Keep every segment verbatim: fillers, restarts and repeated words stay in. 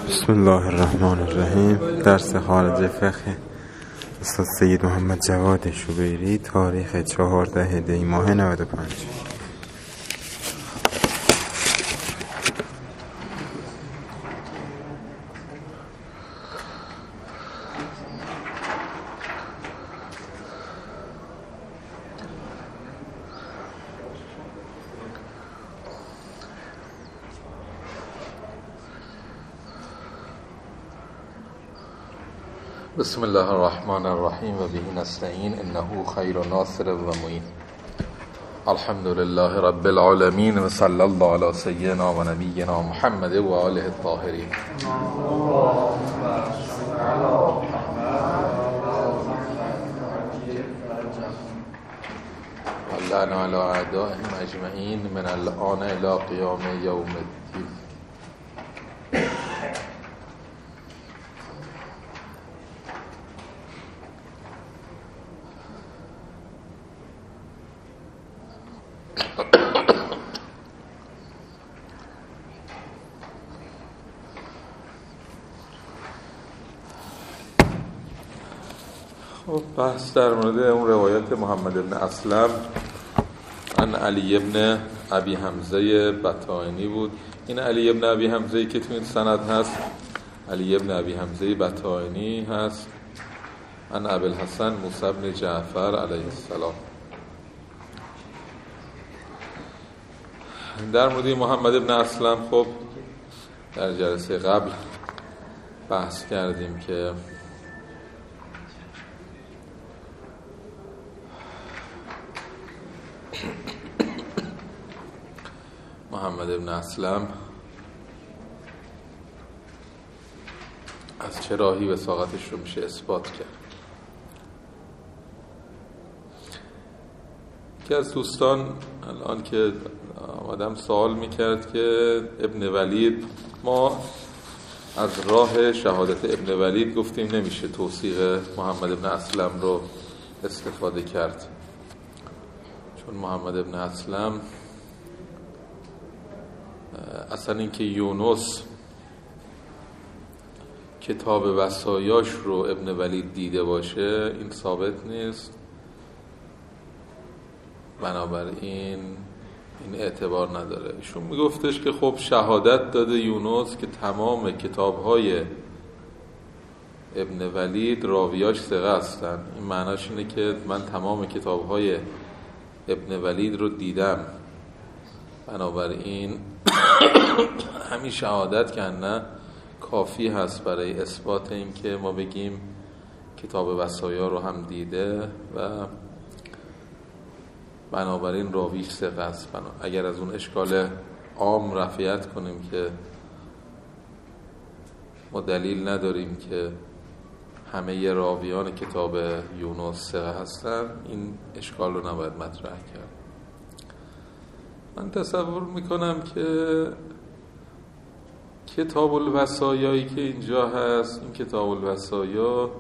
بسم الله الرحمن الرحیم. درس خارج فقه استاد سید محمد جواد شبیری، تاریخ چهارده دی ماه نود و پنج. بسم الله الرحمن الرحیم و به نستعین انه خیر ناصر و معین. الحمد لله رب العالمین و صلی الله علی سیدنا و نبینا محمد و آله الطاهرین. اللعن علی اعدائهم اجمعین من الآن الی قیام یوم الدین. بحث در مورد اون روایت محمد ابن اسلم عن علی ابن ابی حمزه بطائنی بود. این علی ابن ابی حمزه که تو این سند هست علی ابن ابی حمزه بطائنی هست عن ابی الحسن موسی بن جعفر علیه السلام. در مورد محمد ابن اسلم خب در جلسه قبل بحث کردیم که محمد ابن اسلم از چه راهی وثاقتش رو میشه اثبات کرد. یکی از دوستان الان که آمدم سوال میکرد که ابن ولید، ما از راه شهادت ابن ولید گفتیم نمیشه توثیق محمد ابن اسلم رو استفاده کرد، چون محمد ابن اسلم اصلا اینکه یونس کتاب وصایاش رو ابن ولید دیده باشه این ثابت نیست، بنابراین این اعتبار نداره. ایشون میگفتش که خب شهادت داده یونس که تمام کتاب‌های ابن ولید راویاش ثقه هستن. این معناش اینه که من تمام کتاب‌های ابن ولید رو دیدم، بنابراین همین شهادت که نه کافی هست برای اثبات این که ما بگیم کتاب وصایا رو هم دیده و بنابراین راویش ثقه است. اگر از اون اشکال عام رفعیت کنیم که ما دلیل نداریم که همه راویان کتاب یونس ثقه هستن، این اشکال رو نباید مطرح کرد. من تصور میکنم که کتاب الوصایایی که اینجا هست، این کتاب الوصایا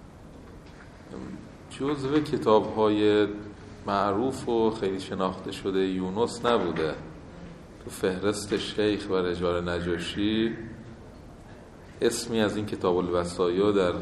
جزو کتاب‌های معروف و خیلی شناخته شده یونس نبوده. تو فهرست شیخ و رجال نجاشی اسمی از این کتاب الوصایا در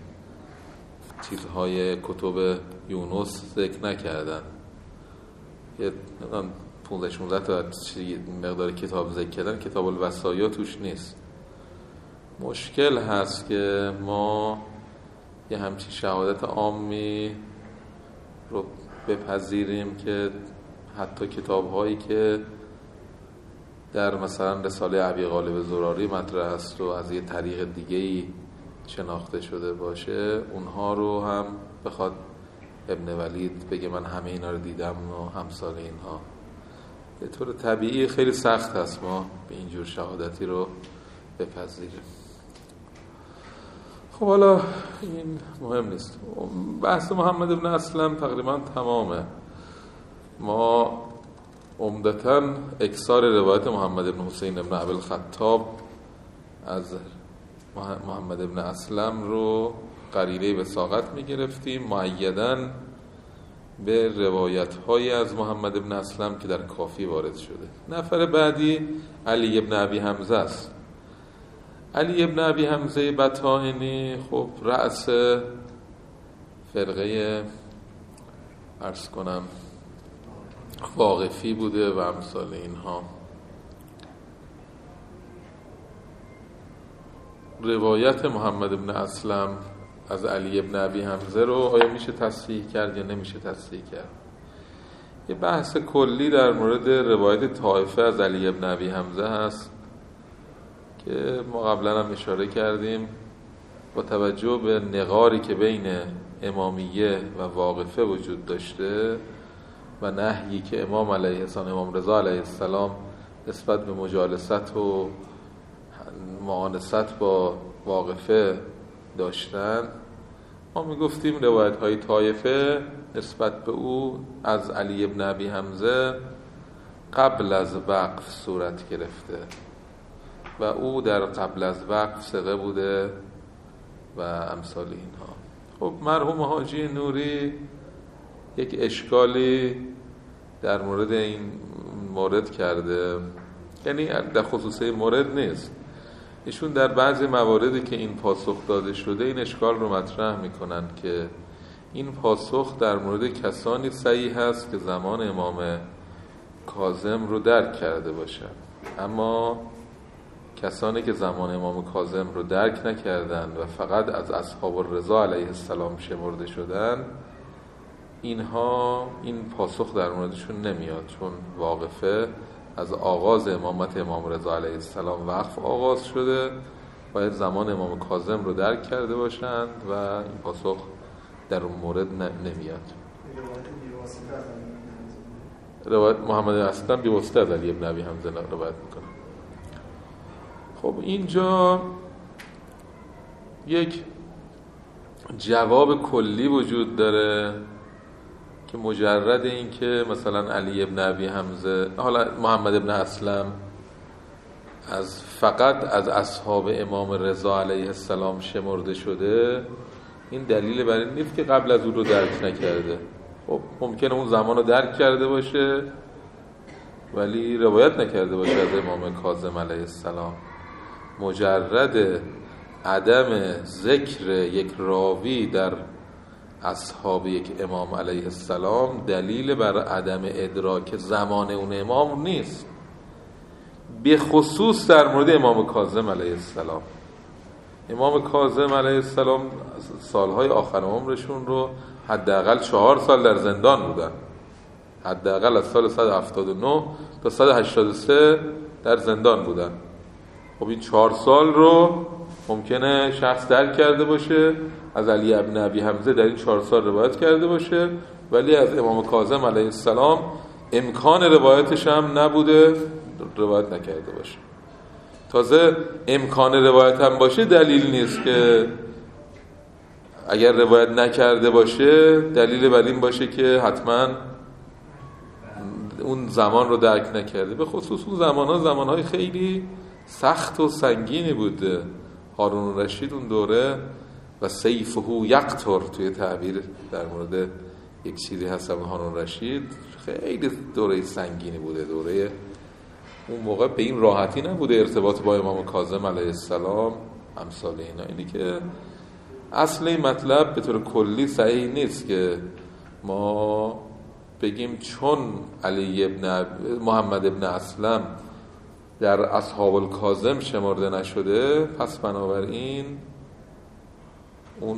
چیزهای کتب یونس ذکر نکردن. یه پونزده شانزده تا مقدار کتاب ذکر کردن، کتاب الوصایا توش نیست. مشکل هست که ما یه همچین شهادت عامی رو بپذیریم که حتی کتاب هایی که در مثلا رساله ابی غالب زراری مطرح است و از یه طریق دیگه‌ای شناخته شده باشه، اونها رو هم بخواد ابن ولید بگه من همه اینا رو دیدم و همسال اینها، به طور طبیعی خیلی سخت هست ما به اینجور شهادتی رو بپذیریم. خب حالا این مهم نیست. بحث محمد ابن اسلم تقریبا تمامه. ما عمدتاً اکثار روایت محمد ابن حسین ابن ابی الخطاب از محمد ابن اسلم رو قرینه وثاقت می‌گرفتیم، مؤیداً به روایت‌هایی از محمد ابن اسلم که در کافی وارد شده. نفر بعدی علی ابن ابی حمزه است. علی ابن ابی حمزه بطاحینی خب رأس فرقه عرض کنم واقفی بوده و امثال اینها. روایت محمد ابن اسلم از علی ابن ابی حمزه رو آیا میشه تصحیح کرد یا نمیشه تصحیح کرد؟ یه بحث کلی در مورد روایت طائفه از علی ابن ابی حمزه هست که ما قبلا هم اشاره کردیم. با توجه به نقاری که بین امامیه و واقفه وجود داشته و نهیی که امام علیه السلام امام رضا علیه السلام نسبت به مجالست و معانست با واقفه داشتن، ما میگفتیم روایت های طائفه نسبت به او از علی ابن ابی حمزه قبل از وقف صورت گرفته و او در قبل از وقف ثقه بوده و امثال اینها. خب مرحوم حاجی نوری یک اشکالی در مورد این مورد کرده، یعنی در خصوصه مورد نیست، ایشون در بعضی مواردی که این پاسخ داده شده این اشکال رو مطرح میکنن که این پاسخ در مورد کسانی صحیح هست که زمان امام کاظم رو درک کرده باشن، اما کسانی که زمان امام کاظم رو درک نکردن و فقط از اصحاب الرضا علیه السلام شمرده شدن، اینها این پاسخ در موردشون نمیاد، چون واقفه از آغاز امامت امام رضا علیه السلام وقف آغاز شده، باید زمان امام کاظم رو درک کرده باشند و این پاسخ در اون مورد نمیاد. روایت محمد اصلا بی‌واسطه از علی ابن ابی حمزه روایت میکنه. خب اینجا یک جواب کلی وجود داره که مجرد این که مثلا علی ابن ابی حمزه، حالا محمد ابن اسلم از فقط از اصحاب امام رضا علیه السلام شمرده شده، این دلیل بر این نیست که قبل از او رو درک نکرده. خب ممکنه اون زمان رو درک کرده باشه ولی روایت نکرده باشه از امام کاظم علیه السلام. مجرد عدم ذکر یک راوی در اصحاب یک امام علیه السلام دلیل بر عدم ادراک زمان اون امام نیست، به خصوص در مورد امام کاظم علیه السلام. امام کاظم علیه السلام سالهای آخر عمرشون رو حداقل چهار سال در زندان بودن، حداقل از سال صد و هفتاد و نه تا صد و هشتاد و سه در زندان بودن. خب این چهار سال رو ممکنه شخص درک کرده باشه، از علی ابن ابی حمزه در این چهار سال روایت کرده باشه، ولی از امام کاظم علیه السلام امکان روایتش هم نبوده، روایت نکرده باشه. تازه امکان روایت هم باشه دلیل نیست که اگر روایت نکرده باشه دلیل بر این باشه که حتما اون زمان رو درک نکرده. به خصوص اون زمانها زمانهای خیلی سخت و سنگینی بوده. هارون الرشید اون دوره و سیفه یقطر توی تعبیر در مورد یک چیزی هست هارون الرشید، خیلی دوره سنگینی بوده. دوره اون موقع به این راحتی نبوده ارتباط با امام کاظم علیه السلام امثال اینا. اینی که اصل این مطلب به طور کلی صحیح نیست که ما بگیم چون علی ابن محمد ابن اسلم در اصحاب الکاظم شمرده نشده پس بنابراین اون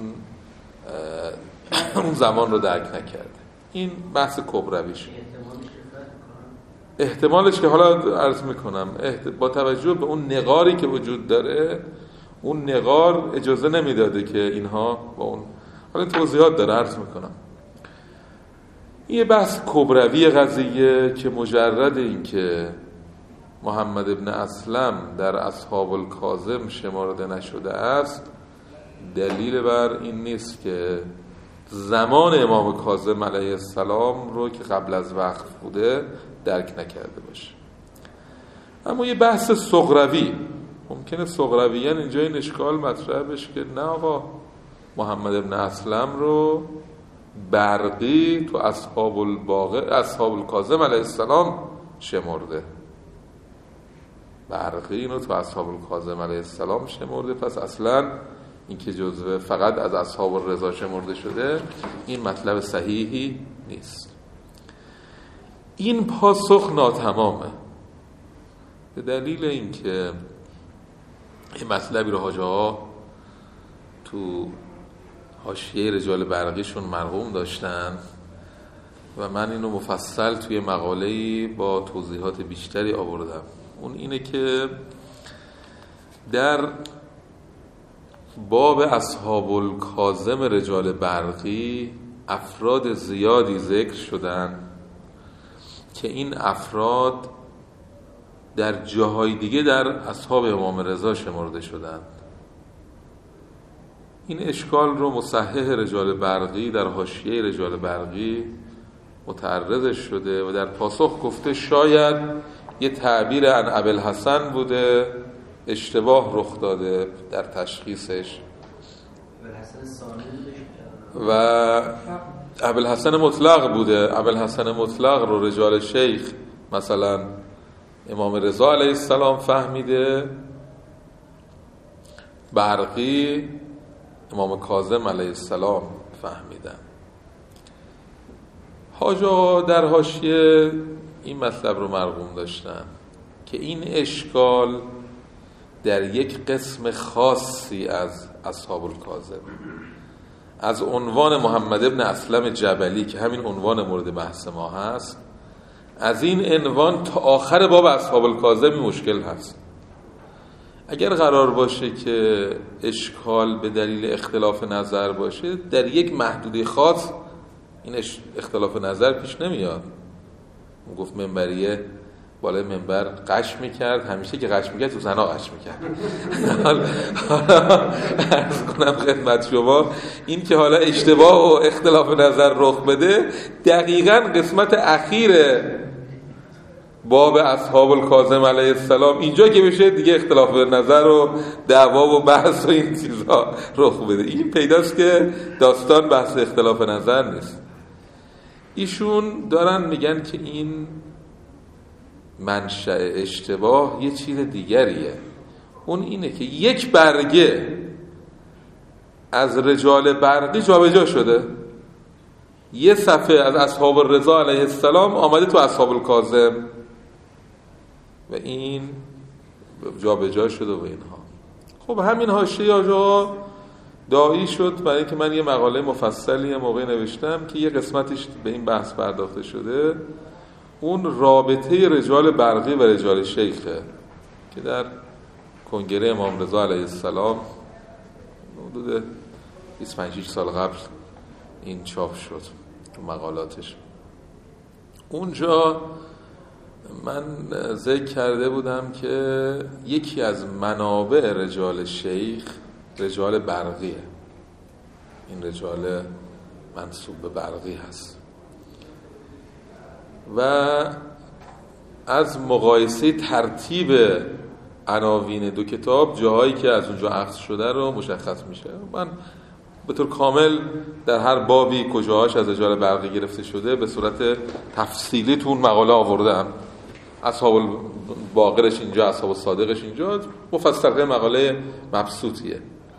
اون زمان رو درک نکرده. این بحث کبرویش. احتمالش که حالا عرض میکنم با توجه به اون نقاری که وجود داره، اون نقار اجازه نمیداده که اینها با اون، حالا توضیحات داره عرض میکنم. این بحث کبروی قضیه که مجرد این که محمد ابن اسلم در اصحاب الکاظم شمارده نشده است دلیل بر این نیست که زمان امام کاظم علیه السلام رو که قبل از وقف بوده درک نکرده باشه. اما یه بحث صغروی ممکنه صغرویان اینجا این اشکال مطرح بشه که نه آقا، محمد ابن اسلم رو برقی تو اصحاب الباقر اصحاب الکاظم علیه السلام شمرده برقی اینو تو اصحاب الکاظم علیه السلام شمرده، پس اصلا این که جزوه فقط از اصحاب الرضا شمرده شده این مطلب صحیحی نیست. این پاسخ ناتمامه به دلیل اینکه این مطلبی رو حاجه ها تو حاشیه رجال برقیشون مرقوم داشتن و من اینو مفصل توی مقاله‌ای با توضیحات بیشتری آوردم. اون اینه که در باب اصحاب الکاظم رجال برقی افراد زیادی ذکر شدن که این افراد در جاهای دیگه در اصحاب امام رضا شمرده شدند. این اشکال رو مصحح رجال برقی در حاشیه رجال برقی متعرض شده و در پاسخ گفته شاید یه تعبیر عن ابوالحسن بوده، اشتباه رخ داده در تشخیصش و ابوالحسن مطلق بوده. ابوالحسن مطلق رو رجال شیخ مثلا امام رضا علیه السلام فهمیده، برقی امام کاظم علیه السلام فهمیدن. حاجا در حاشیه این مطلب رو مرقوم داشتن که این اشکال در یک قسم خاصی از اصحاب الکاظم از عنوان محمد ابن اسلم جبلی که همین عنوان مورد بحث ما هست، از این عنوان تا آخر باب اصحاب الکاظم مشکل هست. اگر قرار باشه که اشکال به دلیل اختلاف نظر باشه، در یک محدوده خاص این اختلاف نظر پیش نمیاد. اون گفت منبریه بالای منبر قش میکرد، همیشه که قش میکرد تو زنا قش میکرد. حالا عرض کنم خدمت شما این که حالا اشتباه و اختلاف نظر رخ بده دقیقاً قسمت اخیر باب اصحاب الکاظم علیه السلام اینجا که بشه دیگه اختلاف نظر و دعوا و بحث و این چیزا رخ بده. این پیداست که داستان بحث اختلاف نظر نیست. ایشون دارن میگن که این منشأ اشتباه یه چیز دیگریه. اون اینه که یک برگه از رجال برقی جابجا شده، یه صفحه از اصحاب الرضا علیه السلام آمده تو اصحاب الکاظم و این جابجا شده و اینها. خب همین حاشیه آجا داعی شد برای اینکه من یه مقاله مفصلی موقع نوشتم که یه قسمتش به این بحث پرداخته شده، اون رابطه رجال برقی و رجال شیخه که در کنگره امام رضا علیه السلام حدود بیست و پنج سال قبل این چاپ شد تو مقالاتش. اونجا من ذکر کرده بودم که یکی از منابع رجال شیخ رجال برقیه، این رجال منسوب به برقی هست و از مقایسه ترتیب عناوین دو کتاب جاهایی که از اونجا اخذ شده رو مشخص میشه. من به طور کامل در هر بابی کجاهاش از رجال برقی گرفته شده به صورت تفصیلی تو اون مقاله آوردم. اصحاب باقرش اینجا، اصحاب صادقش اینجا، مفصل مقاله مبسوطیه.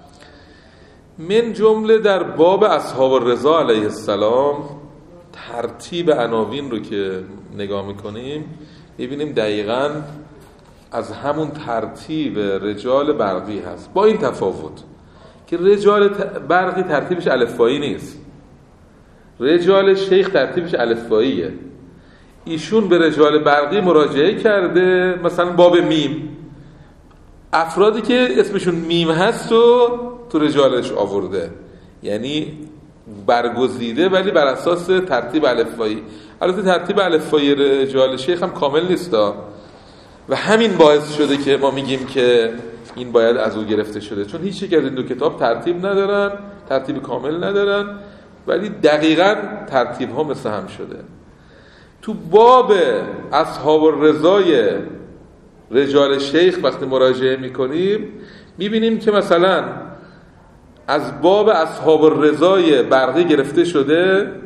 من جمله در باب اصحاب الرضا علیه السلام ترتیب عناوین رو که نگاه میکنیم میبینیم دقیقاً از همون ترتیب رجال برقی هست، با این تفاوت که رجال برقی ترتیبش الفبایی نیست، رجال شیخ ترتیبش الفباییه. ایشون به رجال برقی مراجعه کرده، مثلا باب میم، افرادی که اسمشون میم هست و تو رجالش آورده، یعنی برگزیده ولی بر اساس ترتیب الفبایی. البته ترتیب الفبایی رجال شیخ هم کامل نیست و همین باعث شده که ما میگیم که این باید از او گرفته شده، چون هیچ یک از این دو کتاب ترتیب ندارن، ترتیب کامل ندارن، ولی دقیقاً ترتیب ها مثل هم شده. تو باب اصحاب الرضای رجال شیخ وقتی مراجعه میکنیم میبینیم که مثلا از باب اصحاب الرضای برقی گرفته شده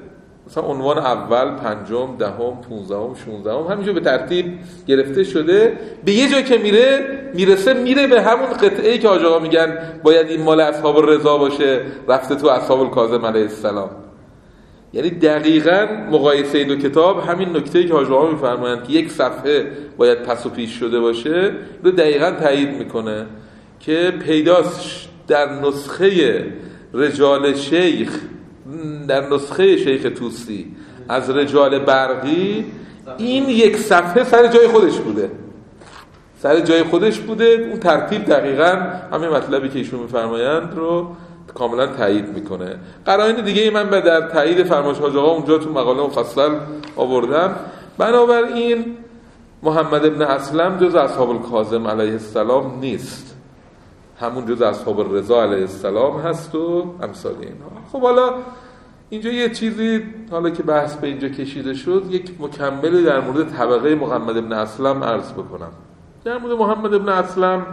مثلا عنوان اول، پنجم، دهم، پونزدهم، شانزدهم همینجور به ترتیب گرفته شده. به یه جا که میره میرسه میره به همون قطعه‌ای که حاج آقا میگن باید این مال اصحاب الرضا باشه، رفته تو اصحاب الکاظم علیه السلام. یعنی دقیقاً مقایسه دو کتاب همین نکته‌ای که حاج آقا میفرمایند که یک صفحه باید پس و پیش شده باشه رو دقیقاً تایید میکنه که پیداست در نسخه رجال شیخ، در نسخه شیخ طوسی از رجال برقی این یک صفحه سر جای خودش بوده، سر جای خودش بوده. اون ترتیب دقیقاً همین مطلبی که ایشون میفرمایند رو کاملا تایید میکنه. قرائن دیگه من به در تایید فرمایش حاج آقا اونجا تو مقاله مفصل آوردم. بنابراین محمد ابن اسلم جز اصحاب الکاظم علیه السلام نیست، همون جز اصحاب الرضا علیه السلام هست و امثال اینها. خب حالا اینجا یه چیزی حالا که بحث به اینجا کشیده شد، یک مکملی در مورد طبقه محمد ابن اسلم عرض بکنم. در مورد محمد ابن اسلم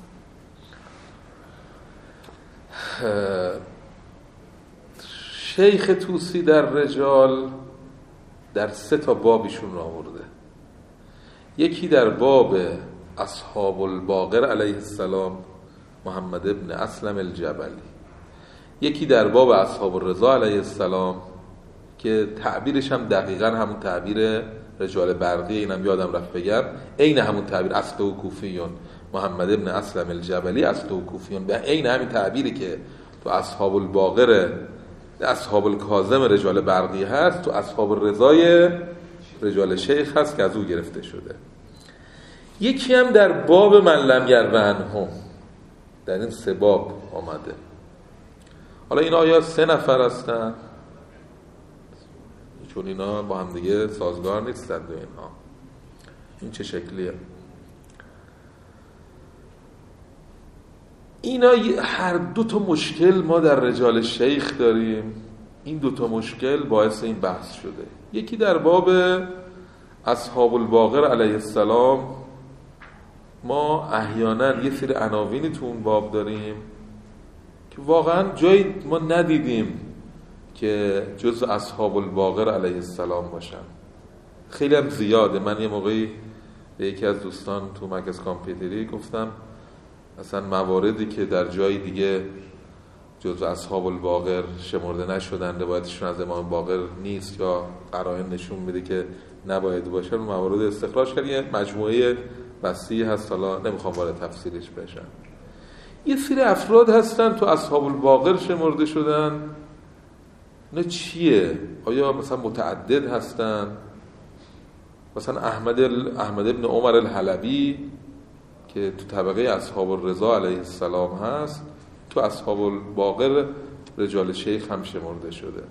شیخ طوسی در رجال در سه تا بابیشون را آورده. یکی در باب اصحاب الباقر علیه السلام محمد ابن اسلم الجبلی، یکی در باب اصحاب الرضا علیه السلام که تعبیرش هم دقیقاً همون تعبیر رجال برقی، اینم یادم رفت بگم، عین همون تعبیر اصل و کوفیون محمد ابن اسلم الجبلی اصل و کوفیون، به عین همین تعبیری که تو اصحاب الباقر اصحاب الکاظم رجال برقی هست تو اصحاب الرضای رجال شیخ هست که از او گرفته شده. یکی هم در باب من لم یرو عنهم، در این سه باب آمده. حالا این آیا سه نفر هستن؟ چون اینا با هم دیگه سازگار نیستند و اینها. این چه شکلیه؟ اینا هر دو تا مشکل ما در رجال شیخ داریم. این دو تا مشکل باعث این بحث شده. یکی در باب اصحاب الباقر علیه السلام ما احیانا یه سری عناوینی تو اون باب داریم که واقعا جایی ما ندیدیم که جز اصحاب الباقر علیه السلام باشن. خیلی هم زیاده. من یه موقعی به یکی از دوستان تو مرکز کامپیوتری گفتم اصلا مواردی که در جای دیگه جز اصحاب الباقر شمرده نشدن روایتشون از امام باقر نیست یا قرائن نشون میده که نباید باشه، موارد استخراج کرد. یه مجموعه وسیع هست، حالا نمیخوام وارد تفسیرش بشم. یه سری افراد هستن تو اصحاب الباقر شمرده شدن، نه چیه؟ آیا مثلا متعدد هستن؟ مثلا احمد ال... احمد ابن عمر الحلبی که تو طبقه اصحاب الرضا علیه السلام هست تو اصحاب الباقر رجال شیخ هم شمرده شده.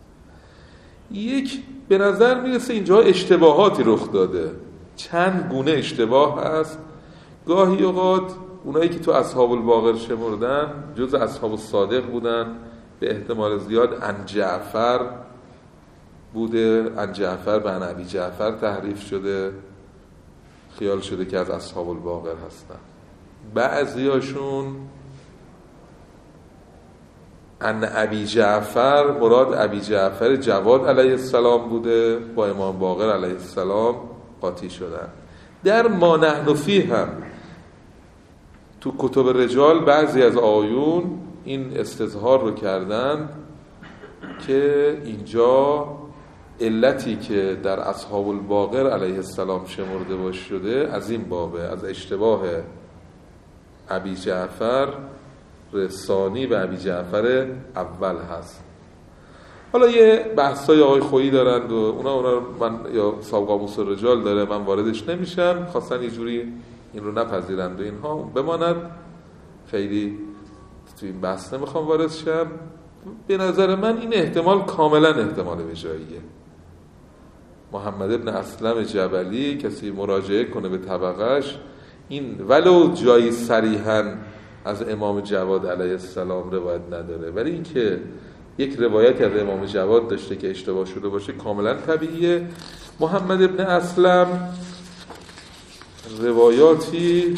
یک به نظر میرسه اینجا اشتباهاتی رخ داده، چند گونه اشتباه هست. گاهی اوقات اونایی که تو اصحاب الباقر شمردن جز اصحاب الصادق بودن، به احتمال زیاد عن جعفر بوده، عن جعفر به عن ابی جعفر تحریف شده، خیال شده که از اصحاب الباقر هستن. بعضیاشون عن ابی جعفر مراد ابی جعفر جواد علیه السلام بوده، با امام باقر علیه السلام قاطی شدن. در ما نحن فیه هم تو کتب رجال بعضی از آیون این استظهار رو کردن که اینجا علتی که در اصحاب الباقر علیه السلام شمرده باش شده از این بابه، از اشتباه ابی جعفر ثانی به ابی جعفر اول هست. حالا یه بحثای آقای خویی دارند و اونا اونا من یا صاحب قاموس رجال داره، من واردش نمیشم، خواستن یه جوری این رو نپذیرند و اینها بماند، خیلی تو این بحث نمیخوام وارد شم. به نظر من این احتمال کاملا احتمال بجاییه. محمد ابن اسلم جبلی کسی مراجعه کنه به طبقش، این ولو جایی صریحاً از امام جواد علیه السلام روایت نداره، ولی این که یک روایتی از امام جواد داشته که اشتباه شده باشه کاملا طبیعیه. محمد ابن اسلم روایاتی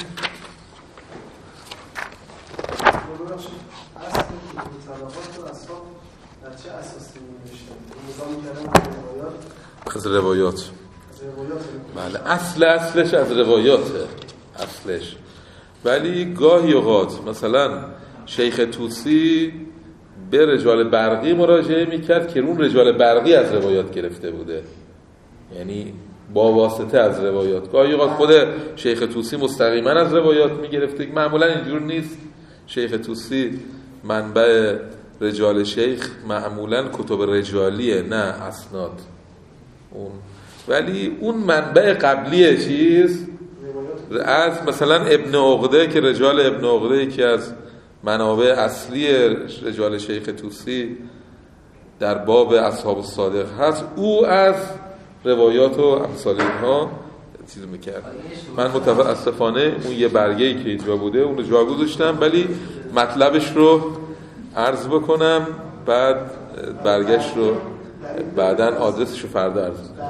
چه اساسی می‌نوشتن؟ نظام کردن روایات. از روایات. از روایات. بله اصل اصلش از روایاته. اصلش. ولی گاهی اوقات مثلا شیخ طوسی به رجال برقی مراجعه میکرد که اون رجال برقی از روایات گرفته بوده، یعنی با واسطه از روایات. گاهی اوقات خود شیخ طوسی مستقیما از روایات میگرفته، معمولا اینجور نیست. شیخ طوسی منبع رجال شیخ معمولا کتب رجالیه نه اسناد اون، ولی اون منبع قبلیه چیز از مثلا ابن عقده که رجال ابن عقده یکی از منابع اصلی رجال شیخ طوسی در باب اصحاب الصادق هست، او از روایات و امثال اینها چیز میکرد. من متاسفانه اون یه برگه‌ای که اینجا بوده اون رو جا گذاشتم، ولی مطلبش رو عرض بکنم، بعد برگش رو بعداً آدرسش رو فردا عرض کنم.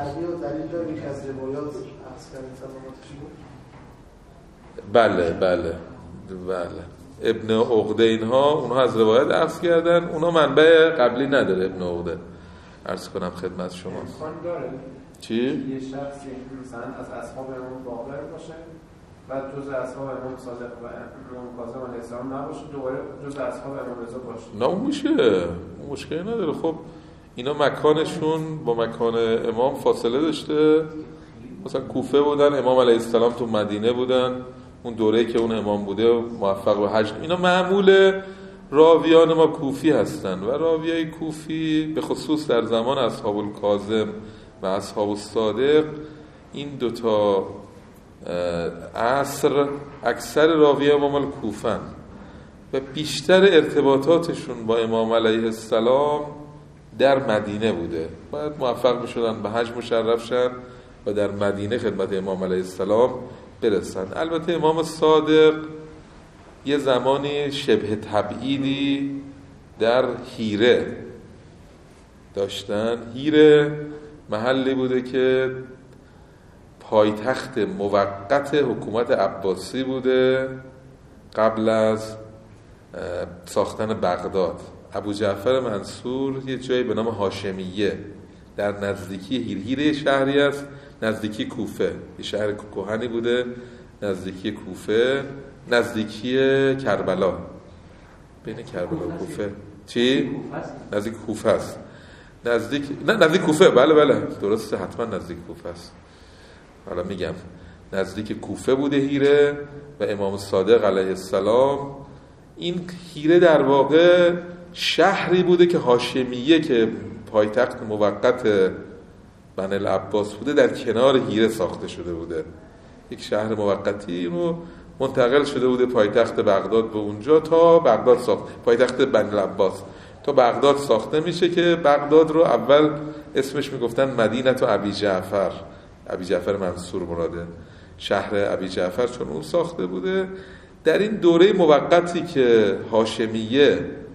بله بله بله ابن عقده اینها اونها از روایت عرض کردن، اونها منبع قبلی نداره. ابن عقده عرض کنم خدمت شما داره چی؟ یه شخصی مثلا از اصحاب امام باقر باشه بعد جز اصحاب امام صادق و امام کاظم علیه السلام نباشه، دوباره جز اصحاب امام رضا باشه. نه اون میشه، اون مشکلی نداره. خب اینا مکانشون با مکان امام فاصله داشته، مثلا کوفه بودن، امام علیه السلام تو مدینه بودن، اون دوره‌ای که اون امام بوده موفق به حج. اینا معمول راویان ما کوفی هستن و راویای کوفی به خصوص در زمان اصحاب الکاظم و اصحاب الصادق این دوتا عصر اکثر راوی امام کوفن و بیشتر ارتباطاتشون با امام علیه السلام در مدینه بوده، باید موفق بشدن به حج مشرف شن و در مدینه خدمت امام علیه السلام برسن. البته امام صادق یه زمانی شبه تبعیدی در حیره داشتن. حیره محلی بوده که پایتخت موقت حکومت عباسی بوده قبل از ساختن بغداد. ابو جعفر منصور یه جایی به نام هاشمیه در نزدیکی حیر، حیره شهری است نزدیکی کوفه، یه شهر کهنی بوده نزدیکی کوفه، نزدیکی کربلا، بین کربلا و کوفه. چی؟ نزدیک کوفه است. نزدیک نه نزدیک کوفه، بله بله درسته، حتما نزدیک کوفه است. حالا میگم نزدیک کوفه بوده حیره و امام صادق علیه السلام. این حیره در واقع شهری بوده که هاشمیه که پایتخت موقت بنی العباس بوده در کنار حیره ساخته شده بوده، یک شهر موقتی رو منتقل شده بوده پایتخت بغداد به اونجا تا بغداد ساخت، پایتخت بنی العباس تا بغداد ساخته میشه که بغداد رو اول اسمش میگفتن مدینه تو ابی جعفر، ابی جعفر منصور مراده شهر ابی جعفر، چون اون ساخته بوده. در این دوره موقتی که هاشمیه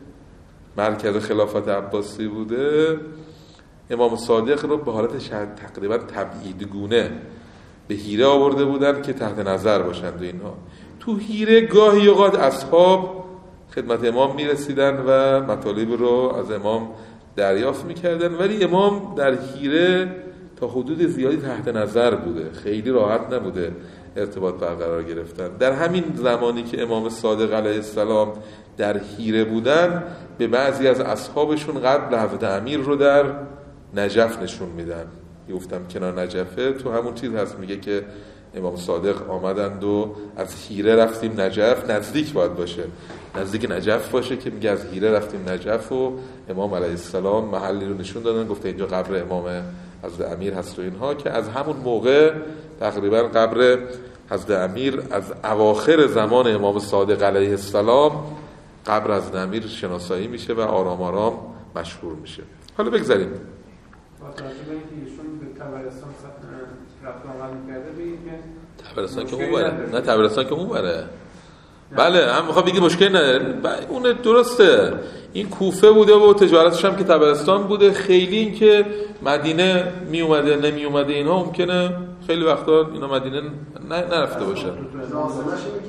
مرکز خلافت عباسی بوده، امام صادق رو به حالت شاید تقریبا تبعیدگونه به حیره آورده بودن که تحت نظر باشند و اینها. تو حیره گاهی اوقات اصحاب خدمت امام میرسیدن و مطالب رو از امام دریافت میکردن، ولی امام در حیره تا حدود زیادی تحت نظر بوده، خیلی راحت نبوده ارتباط برقرار گرفتن. در همین زمانی که امام صادق علیه السلام در حیره بودن، به بعضی از اصحابشون قبل حضرت امیر رو در نجف نشون میدن. گفتم کنار نجفه تو همون چیز هست، میگه که امام صادق آمدند و از حیره رفتیم نجف، نزدیک باید باشه، نزدیک نجف باشه که میگه از حیره رفتیم نجف و امام علیه السلام محلی رو نشون دادن، گفته اینجا قبر امام حضرت امیر هست و اینها، که از همون موقع تقریبا قبر حضرت امیر از اواخر زمان امام صادق علیه السلام قبر حضرت امیر شناسایی میشه و آرام آرام مشهور میشه. حالا بگذاریم تبرستان که اون بره، نه تبرستان که اون بره. بله هم میخوام بگی مشکل نداره، اون درسته. این کوفه بوده و تجارتش هم که تبرستان بوده. خیلی این که مدینه می اومده نمی اومده اینها ممکنه خیلی وقتا اینا مدینه نرفته باشن.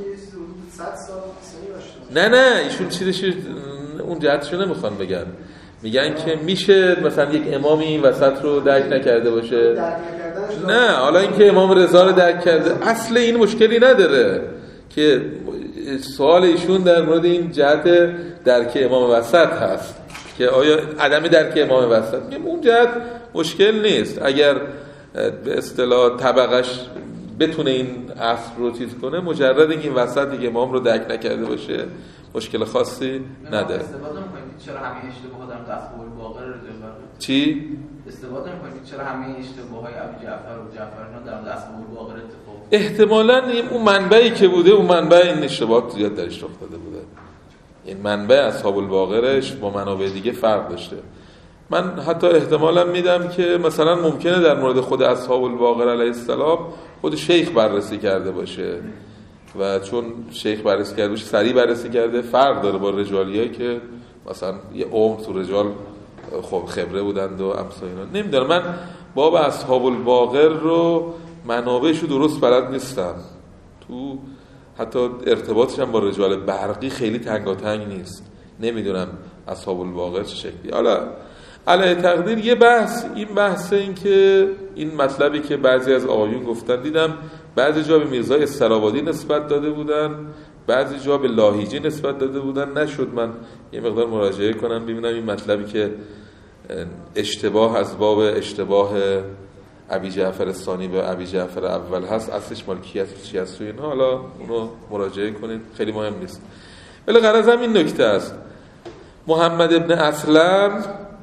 نه نه ایشون چیزش اون جهتشو نمیخوان بگن. میگن که میشه مثلا یک امامی این وسط رو درک نکرده باشه. نه حالا اینکه امام رضا رو درک کرده اصل این مشکلی نداره که سوال ایشون در مورد این جهت درک امام وسط هست که آیا عدم درک امام وسط، میگم اون جهت مشکل نیست. اگر به اصطلاح طبقش بتونه این اصل رو چیز کنه، مجرد اینکه این وسط دیگه امام رو درک نکرده باشه مشکل خاصی نداره. استفاده می‌کنید چرا همه اشتباهات در تصور باقر رو دارن؟ چی؟ استفاده می‌کنید چرا همه اشتباهات ابی جعفر و جعفر اینا در تصور باقر اتفاق؟ احتمالاً اون منبعی که بوده اون منبع این اشتباهات زیاد درش افتاده بوده. این منبع اصحاب الباقرش با منابع دیگه فرق داشته. من حتی احتمالاً میدم که مثلا ممکنه در مورد خود اصحاب الباقر علیه السلام خود شیخ بررسی کرده باشه و چون شیخ بررسی کرده باشه سریع بررسی کرده، فرق داره با رجالیایی که مثلا یه عمر تو رجال خب خبره بودند و امثال اینا. نمیدونم، من باب اصحاب الباقر رو منابعش رو درست بلد نیستم، تو حتی ارتباطش هم با رجال برقی خیلی تنگاتنگ نیست، نمیدونم اصحاب الباقر چه شکلی. حالا علیه تقدیر یه بحث، این بحث این که این مطلبی که بعضی از آقایون گفتن، دیدم بعضی جا به میرزا استرابادی نسبت داده بودن، بعضی جا به لاهیجی نسبت داده بودن. نشد من یه مقدار مراجعه کنم ببینم این مطلبی که اشتباه از باب اشتباه ابی جعفر ثانی به ابی جعفر اول هست اصلش مال کی است چی است و اینها، حالا اونو مراجعه کنید، خیلی مهم نیست. ولی غرض هم این نکته است، محمد ابن اسلم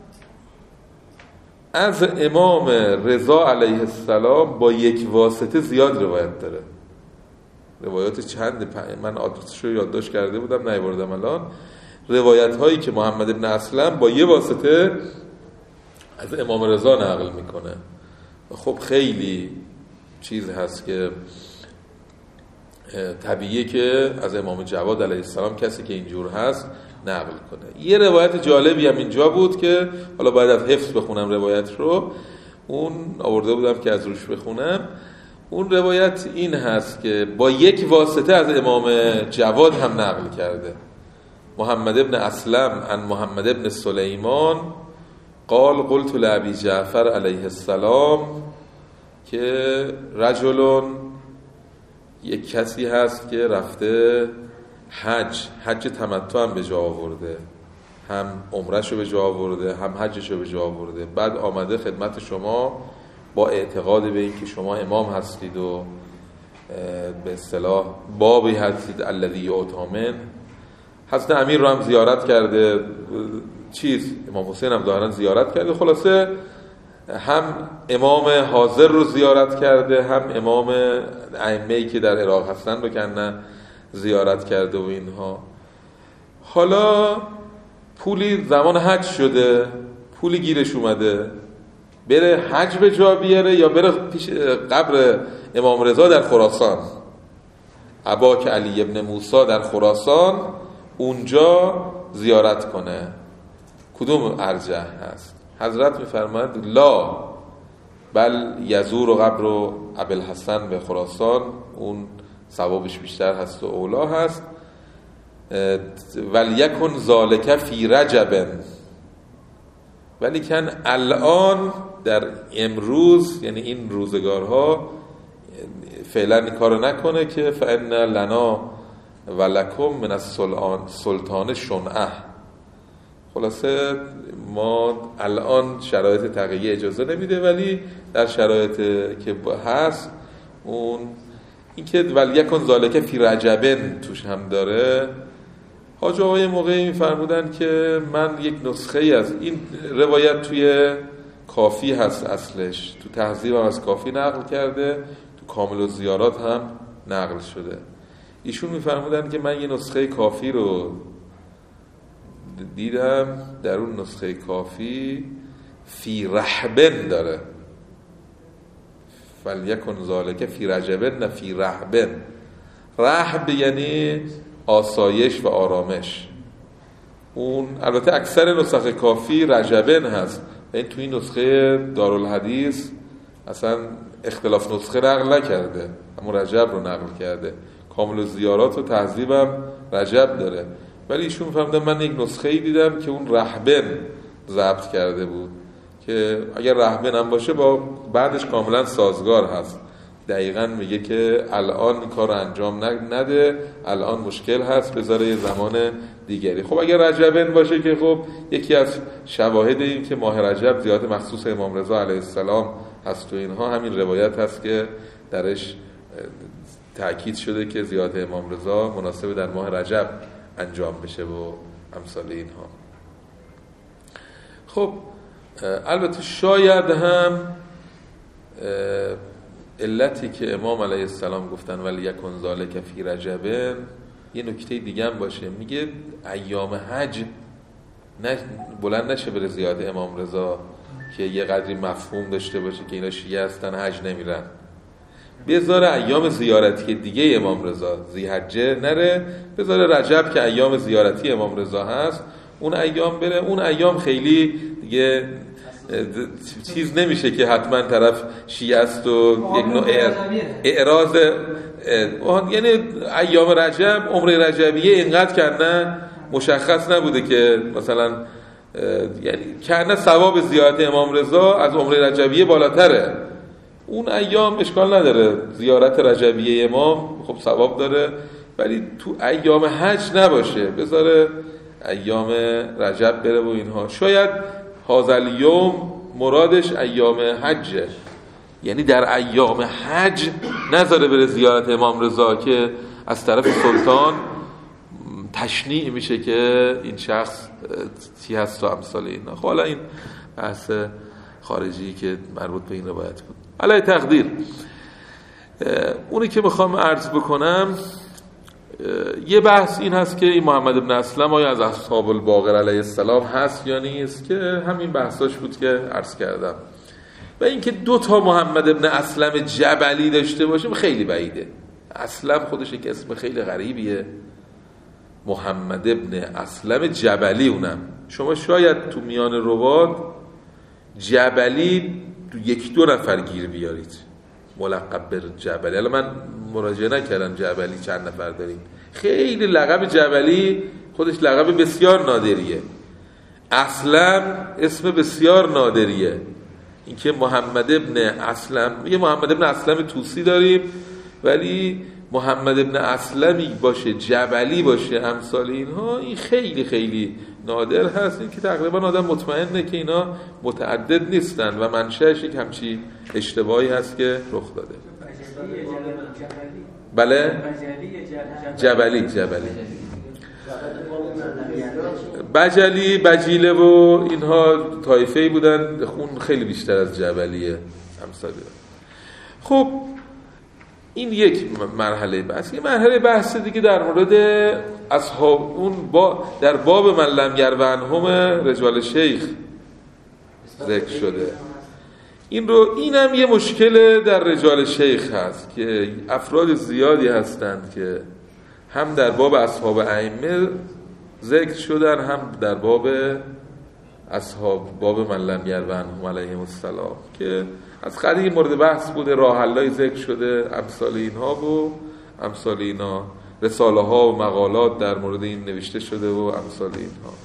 از امام رضا علیه السلام با یک واسطه زیاد روایت داره. روایات چند، من آدرسش رو یادداشت کرده بودم نیاوردم الان. روایت هایی که محمد ابن اسلم با یه واسطه از امام رضا نقل میکنه. خب خیلی چیز هست که طبیعیه که از امام جواد علیه السلام کسی که اینجور هست نقل کنه. یه روایت جالبی هم اینجا بود که حالا باید از حفظ بخونم روایت رو، اون آورده بودم که از روش بخونم. اون روایت این هست که با یک واسطه از امام جواد هم نقل کرده. محمد ابن اسلم عن محمد ابن سلیمان قال قلت لابی جعفر علیه السلام، که رجلون یک کسی هست که رفته حج حج تمتع هم به جا آورده، هم عمرش رو به جا آورده هم حجش رو به جا آورده، بعد آمده خدمت شما با اعتقاد به این که شما امام هستید و به اصطلاح بابی هستید الذی یؤتمن. حضرت امیر رو هم زیارت کرده، چیز امام حسین هم ظاهرا زیارت کرده، خلاصه هم امام حاضر رو زیارت کرده هم امام ائمه‌ای که در عراق هستن رو کنه زیارت کرده و اینها. حالا پولی زمان حج شده، پولی گیرش اومده، بره حج به جا بیاره یا بره پیش قبر امام رضا در خراسان، اباک علی ابن موسی در خراسان، اونجا زیارت کنه. کدوم ارجح هست؟ حضرت میفرماد لا بل یزور قبر ابوالحسن به خراسان، اون ثوابش بیشتر هست و اولا هست. ولیکن ذالک فی رجب، ولیکن الان در امروز یعنی این روزگارها فعلا این کارو نکنه که فان لنا ولکم من السلطان شنعه. خلاصه ما الان شرایط تقیه اجازه نمیده، ولی در شرایط که هست اون این که ولیکن ذالک فی رجبن توش هم داره. حاج آقای موقعی میفرمودن که من یک نسخه ای از این روایت توی کافی هست، اصلش تو تهذیب هم از کافی نقل کرده، تو کامل الزیارات هم نقل شده. ایشون میفرمودن که من یه نسخه کافی رو دیدم، در اون نسخه کافی فی رحبن داره، فلیکن ذالک فی رجبن نه فی رحبن. رحب یعنی آسایش و آرامش. اون البته اکثر نسخه کافی رجبن هست، این توی نسخه دارالحدیث اصلا اختلاف نسخه نقل نکرده، اما رجب رو نقل کرده. کامل الزیارات و تهذیبم رجب داره، ولی ایشون فهمیدن من یک نسخه ای دیدم که اون رحبن ضبط کرده بود که اگر رهبن هم باشه با بعدش کاملا سازگار هست. دقیقاً میگه که الان این کار رو انجام نده، الان مشکل هست، بذاره یه زمان دیگری. خب اگر رجبن باشه که خب یکی از شواهد این که ماه رجب زیارت مخصوص امام رضا علیه السلام هست و اینها همین روایت هست که درش تأکید شده که زیارت امام رضا مناسب در ماه رجب انجام بشه و امثال اینها. خب البته شاید هم علتی که امام علیه السلام گفتن ولی یکن ذالک فی رجب یه نکته دیگه هم باشه. میگه ایام حج نه بلند نشه بره زیارت امام رضا که یه قدری مفهوم داشته باشه که اینا شیعه هستن حج نمیرن. بذاره ایام زیارتی دیگه امام رضا ذی‌حجه نره، بذاره رجب که ایام زیارتی امام رضا هست اون ایام بره. اون ایام خیلی دیگه چیز نمیشه که حتما طرف شیعه است و یک نوع اعراض، یعنی ایام رجب عمره رجبیه اینقدر کنه مشخص نبوده که مثلا یعنی کنه ثواب زیارت امام رضا از عمره رجبیه بالاتره. اون ایام اشکال نداره، زیارت رجبیه امام خب ثواب داره، ولی تو ایام حج نباشه، بذاره ایام رجب بره و اینها. شاید هازل یوم مرادش ایام حجه، یعنی در ایام حج نذاره بره زیارت امام رضا که از طرف سلطان تشنیع میشه که این شخص چی هست و امثال اینا. خب حالا این بحث خارجی که مربوط به این روایت بود. علی تقدیر اونی که میخوام عرض بکنم یه بحث این هست که این محمد ابن اسلم آیا از اصحاب الباقر علیه السلام هست یا نیست، که همین بحثاش بود که عرض کردم. و اینکه دو تا محمد ابن اسلم جبلی داشته باشیم خیلی بعیده. اسلم خودش یک اسم خیلی غریبیه، محمد ابن اسلم جبلی. اونم شما شاید تو میان روات جبلی یک دو نفر گیر بیارید ملقب به جبلی. الان من مراجعه نکردم جبلی چند نفر داریم. خیلی لقب جبلی خودش لقب بسیار نادریه. اسلم اسم بسیار نادریه. اینکه محمد ابن اسلم، یه محمد ابن اسلم توسی داریم ولی محمد ابن اسلمی باشه جبلی باشه امثال اینها، این خیلی خیلی نادر هست. این که تقریبا آدم مطمئنه که اینا متعدد نیستن و منشأش یک همچی اشتباهی هست که رخ داده. بله جبلی جبلی بجلی بجیله و اینها طایفه‌ای بودن، خون خیلی بیشتر از جبلیه امثالی. خب این یک مرحله بحث. یه مرحله بحث دیگه در مورد اصحاب اون با در باب من لم یرو عنهم رجال شیخ ذکر شده. این رو اینم یه مشکل در رجال شیخ هست که افراد زیادی هستند که هم در باب اصحاب ائمه ذکر شدن، هم در باب اصحاب باب من لم یرو عنهم علیهم السلام که از قدیم مورد بحث بوده، راه حلای ذکر شده، امثال اینها و امثال اینا، رساله ها و مقالات در مورد این نوشته شده و امثال اینها.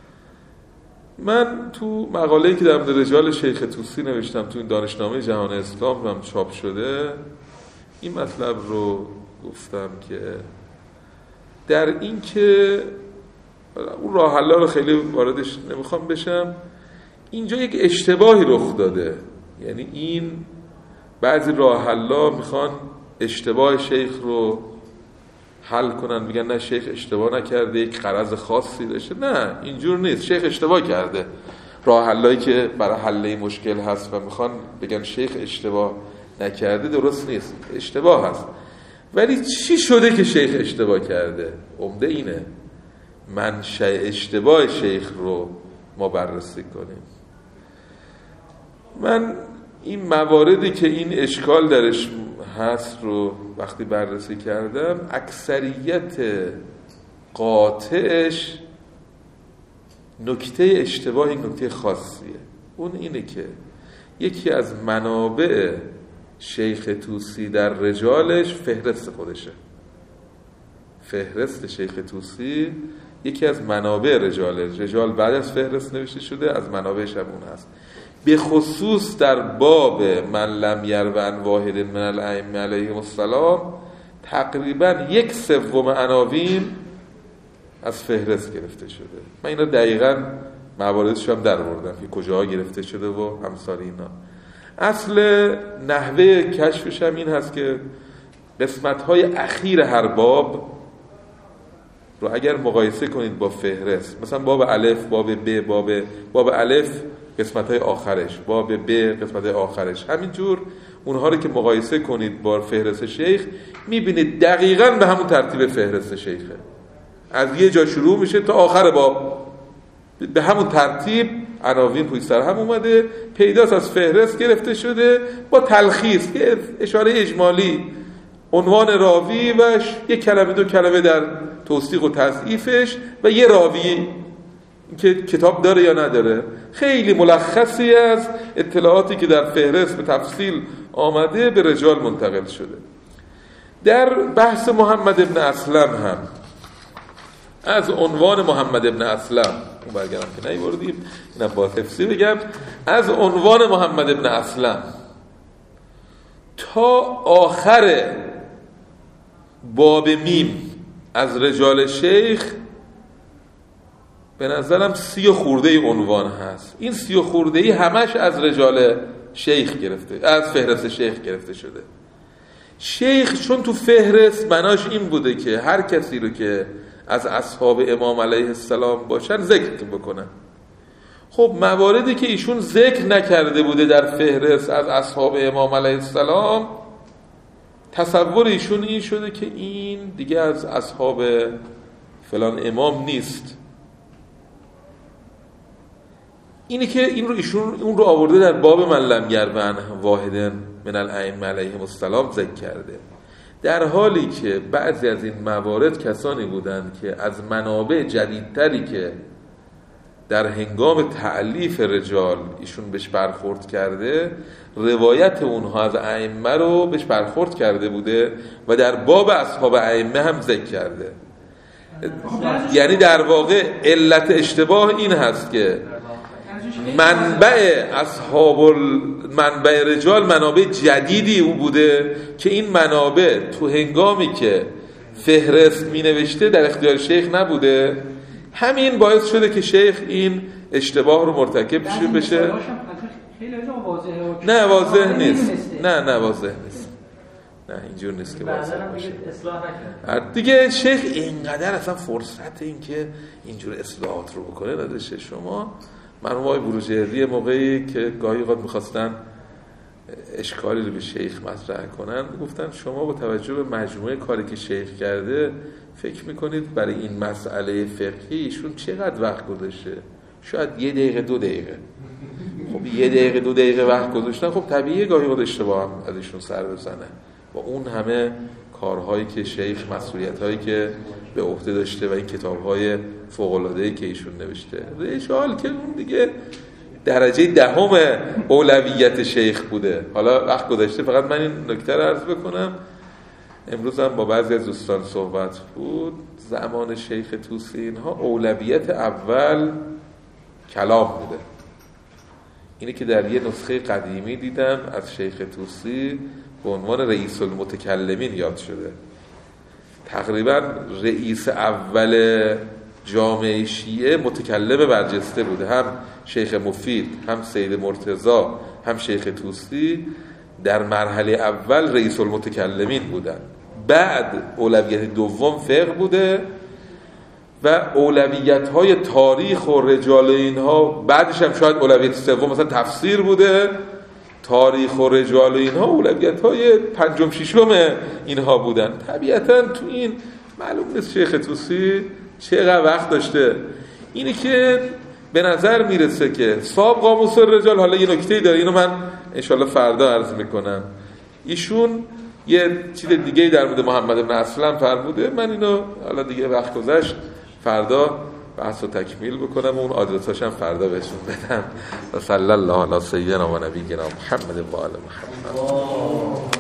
من تو مقاله‌ای که در مورد رجال شیخ طوسی نوشتم تو این دانشنامه جهان اسلام هم چاپ شده، این مطلب رو گفتم که در این که اون راه حلا رو خیلی واردش نمیخوام بشم، اینجا یک اشتباهی رخ داده. یعنی این بعضی راه حلا میخوان اشتباه شیخ رو حل کنن، میگن نه شیخ اشتباه نکرده، یک غرض خاصی داشته. نه اینجور نیست، شیخ اشتباه کرده. راه حلایی که برای حل مشکل هست و میخوان بگن شیخ اشتباه نکرده درست نیست، اشتباه هست. ولی چی شده که شیخ اشتباه کرده؟ عمده اینه منشأ اشتباه شیخ رو ما بررسی کنیم. من این مواردی که این اشکال درش هست رو وقتی بررسی کردم، اکثریت قاطعش نکته اشتباه یک نکته خاصیه. اون اینه که یکی از منابع شیخ طوسی در رجالش فهرست خودشه. فهرست شیخ طوسی یکی از منابع رجاله. رجال بعد از فهرست نوشته شده، از منابعش هم اون هست. به خصوص در باب من لم یرو عن واحد من الائمه علیهم السلام تقریبا یک سوم عناوین از فهرست گرفته شده. من اینا دقیقاً مواردش هم در آوردم که کجاها گرفته شده و همسال اینا. اصل نحوه کشفش هم این هست که قسمت‌های اخیر هر باب رو اگر مقایسه کنید با فهرست، مثلا باب الف، باب ب، باب باب الف قسمت‌های آخرش، باب ب قسمت‌های آخرش، همینجور اونها رو که مقایسه کنید با فهرست شیخ می‌بینید دقیقاً به همون ترتیب فهرست شیخه. از یه جا شروع میشه تا آخر باب به همون ترتیب عناوین پشت سر هم اومده، پیداست از فهرست گرفته شده با تلخیص، یه اشاره اجمالی، عنوان راوی و یک کلمه دو کلمه در توثیق و تضعیفش و یه راوی که کتاب داره یا نداره. خیلی ملخصی از اطلاعاتی که در فهرست به تفصیل آمده به رجال منتقل شده. در بحث محمد ابن اسلم هم از عنوان محمد ابن اسلم اون برگردم که نیوردیم، اینم با حفظی بگم، از عنوان محمد ابن اسلم تا آخر باب میم از رجال شیخ به نظرم سی و خورده ای عنوان هست. این سی و خورده ای همش از رجال شیخ گرفته، از فهرست شیخ گرفته شده. شیخ چون تو فهرست بناش این بوده که هر کسی رو که از اصحاب امام علیه السلام باشن ذکر بکنن. خب مواردی که ایشون ذکر نکرده بوده در فهرست از اصحاب امام علیه السلام، تصور ایشون این شده که این دیگه از اصحاب فلان امام نیست. اینی که این رو ایشون اون رو آورده در باب من لم یرو عن واحد من الائمه علیهم السلام ذکر کرده، در حالی که بعضی از این موارد کسانی بودند که از منابع جدیدتری که در هنگام تألیف رجال ایشون بهش برخورد کرده، روایت اونها از ائمه رو بهش برخورد کرده بوده و در باب اصحاب ائمه هم ذکر کرده. یعنی در واقع علت اشتباه این هست که منبع اصحاب منبع رجال منابع جدیدی او بوده که این منابع تو هنگامی که فهرست می نوشته در اختیار شیخ نبوده. همین باعث شده که شیخ این اشتباه رو مرتکب بشه. نه واضح نیست، نه نه واضح نیست، نه اینجور نیست که واضح باشه. دیگه شیخ اینقدر اصلا فرصت این که اینجور اصلاحات رو بکنه نداشته. شما مرحوم آقای بروجردی موقعی که گاهی اوقات می‌خواستن اشکالی رو به شیخ مطرح کنن گفتن شما با توجه به مجموعه کاری که شیخ کرده فکر میکنید برای این مسئله فقهی ایشون چقدر وقت گذاشته؟ شاید یه دقیقه دو دقیقه. خب یه دقیقه دو دقیقه وقت گذاشتن، خب طبیعیه گاهی اوقات اشتباه هم از ایشون سر بزنه. و اون همه کارهایی که شیخ، مسئولیت‌هایی که به عهده داشته و این کتاب‌های فوق‌العاده‌ای که ایشون نوشته، رجال که اون دیگه درجه دهم اولویت شیخ بوده. حالا وقت گذاشته، فقط من این نکته رو عرض بکنم. امروز هم با بعضی از دوستان صحبت بود، زمان شیخ طوسی اینها اولویت اول کلام بوده. اینی که در یه نسخه قدیمی دیدم از شیخ طوسی به عنوان رئیس المتکلمین یاد شده. تقریبا رئیس اول جامعه شیعه متکلم برجسته بوده، هم شیخ مفید، هم سید مرتضی، هم شیخ طوسی در مرحله اول رئیس المتکلمین بودن. بعد اولویت دوم فقه بوده و اولویت‌های تاریخ و رجال اینها بعدش هم شاید اولویت سوم مثلا تفسیر بوده. تاریخ و رجال اینها اولویت‌های پنجم ششم اینها بودن. طبیعتاً تو این معلوم نیست شیخ طوسی چقدر وقت داشته. اینی که به نظر میرسه که صاحب قاموس رجال، حالا یه نکته‌ای داره اینو من انشالله فردا عرض میکنم، ایشون یه چیز دیگه‌ای در مورد محمد بن اسلم فرموده. من اینو حالا دیگه وقت گذشت فردا بحث رو تکمیل بکنم و اون آدرساش هم فردا بهشون بدم. و صلی الله علی سیدنا و نبینا محمد و آل محمد.